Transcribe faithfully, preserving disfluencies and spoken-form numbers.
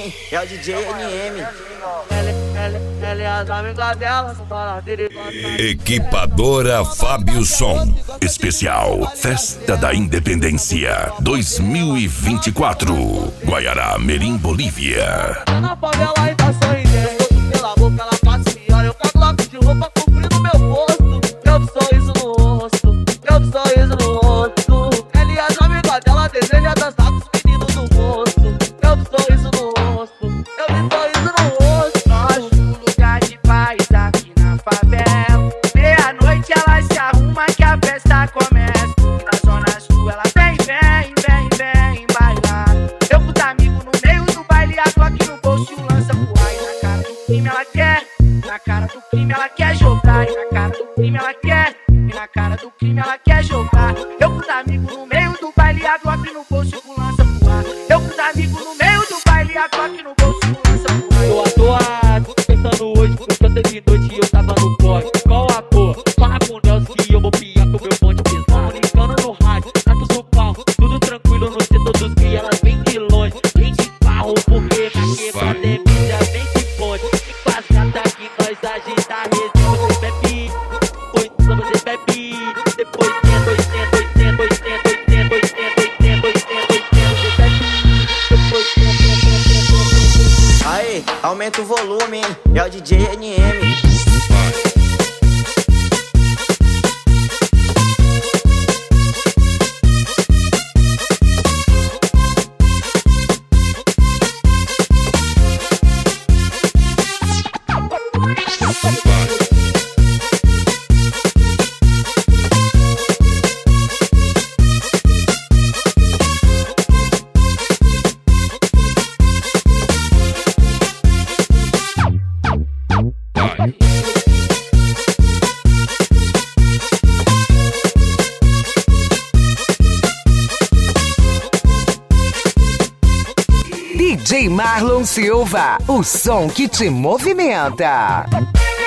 hein? É o D J N M. Equipadora Fábio Som. Especial Festa da Independência dois mil e vinte e quatro. Guaiará, Merim, Bolívia. Na favela e tá sorridente. Pela boca ela passa e olha. Eu cago logo de roupa cobrindo meu rosto. Eu vi sorriso no rosto. Eu vi sorriso no rosto. Ela e as amigas dela desejam dançar com os meninos no rosto. Eu vi sorriso no rosto. Eu vi sorriso no rosto. Nós no lugar de paz aqui na favela. Meia-noite ela se arruma que a festa começa. Na zona sul ela vem, vem, vem, vem bailar. Eu com os amigos no meio do baile, a Glock no bolso e o lança voar. E na cara do crime ela quer, na cara do crime ela quer jogar. E na cara do crime ela quer, e na cara do crime ela quer jogar. Eu com os amigos no meio do baile, a Glock no bolso e o lança voar. Eu com os amigos no meio do baile, a Glock no bolso e o lança voar. Tô atoado, pensando hoje, porque eu de noite e eu tava no corre. Qual a porra? Fala com o Nelson que eu vou piar com o meu bonde pesado. Ligando no rádio, trato do pau, tudo tranquilo no setor dos que elas vêm de longe. Vem de carro, porque na quebrada é mídia, vem de bonde. E com as gatas que nós agita a resenha. Você bebe, depois você bebe, depois tenta, oitenta, oitenta, oitenta, oitenta, oitenta, oitenta, oitenta, oitenta, você bebe, depois tenta. Aê, aumenta o volume, hein? É o D J N M. D J Marlon Silva, o som que te movimenta.